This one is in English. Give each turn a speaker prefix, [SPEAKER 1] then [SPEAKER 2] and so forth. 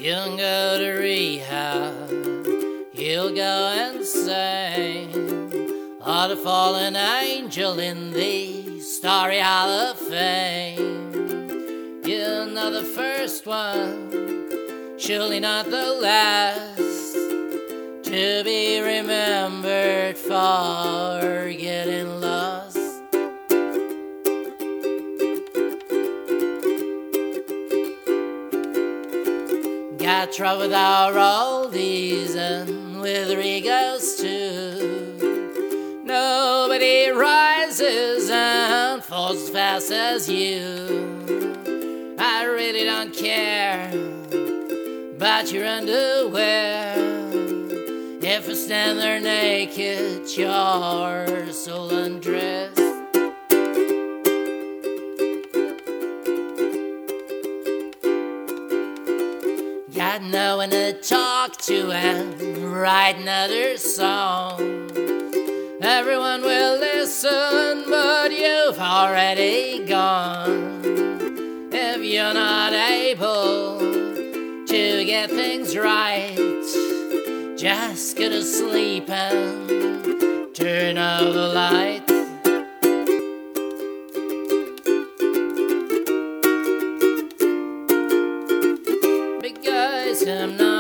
[SPEAKER 1] You can go to rehab, you'll go insane, or the fallen angel in the Starry Hall of Fame. You know the first one, surely not the last, to be remembered for getting lost. Got trouble with our oldies and with Rigos too. Nobody rises and falls as fast as you. I really don't care about your underwear. If I stand there naked, you're so undressed. Got no one to talk to and write another song. Everyone will listen, but you've already gone. If you're not able to get things right, just go to sleep and turn out the lights. Because I'm not